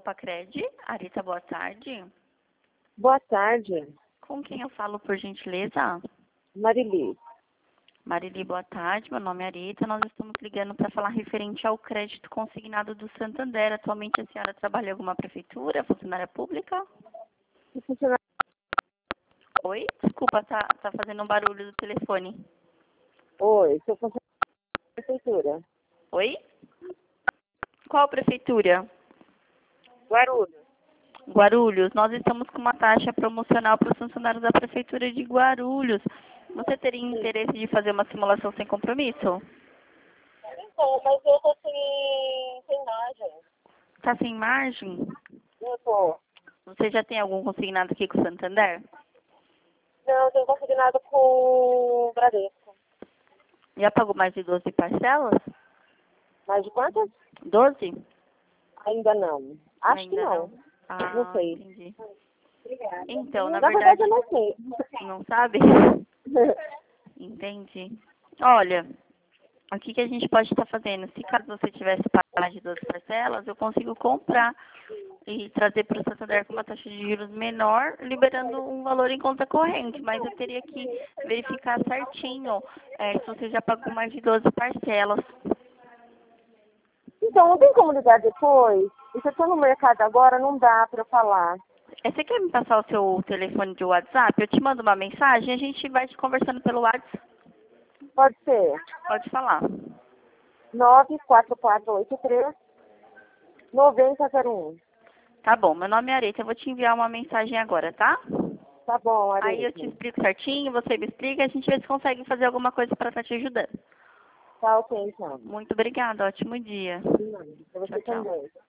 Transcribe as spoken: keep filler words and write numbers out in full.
Copacred. Arita, boa tarde. Boa tarde, Com quem eu falo, por gentileza? Marili. Marili, boa tarde. Meu nome é Arita. Nós estamos ligando para falar referente ao crédito consignado do Santander. Atualmente a senhora trabalha em alguma prefeitura, funcionária pública? Que funcionário? Oi? Desculpa, tá, tá fazendo um barulho do telefone. Oi, sou funcionária da prefeitura. Oi? Qual prefeitura? Guarulhos. Guarulhos. Nós estamos com uma taxa promocional para os funcionários da prefeitura de Guarulhos. Você teria interesse de fazer uma simulação sem compromisso? Então, mas eu tô sem, sem margem. Tá sem margem? Eu tô. Você já tem algum consignado aqui com o Santander? Não, eu tenho consignado com o Bradesco. Já pagou mais de doze parcelas? Mais de quantas? doze? Ainda não. Acho Ainda que não. Ah, Não sei. entendi. Obrigada. Então, na, Na verdade, verdade, eu não sei. não sabe? Entendi. Olha, o que, que a gente pode estar fazendo? Se caso você tivesse pago de doze parcelas, eu consigo comprar e trazer para o Santander com uma taxa de juros menor, liberando um valor em conta corrente. Mas eu teria que verificar certinho é, se você já pagou mais de doze parcelas. Então, não tem como ligar depois? E se eu tô no mercado agora, não dá pra eu falar. É, Você quer me passar o seu telefone de WhatsApp? Eu te mando uma mensagem e a gente vai te conversando pelo WhatsApp. Pode ser. Pode falar. nove quatro quatro oito três nove zero zero um. Tá bom, meu nome é Areta, eu vou te enviar uma mensagem agora, tá? Tá bom, Areta. Aí eu te explico certinho, você me explica, a gente vê se consegue fazer alguma coisa para estar te ajudando. Tá ok, então. Muito obrigada, ótimo dia. Pra você Tchau, tchau. também.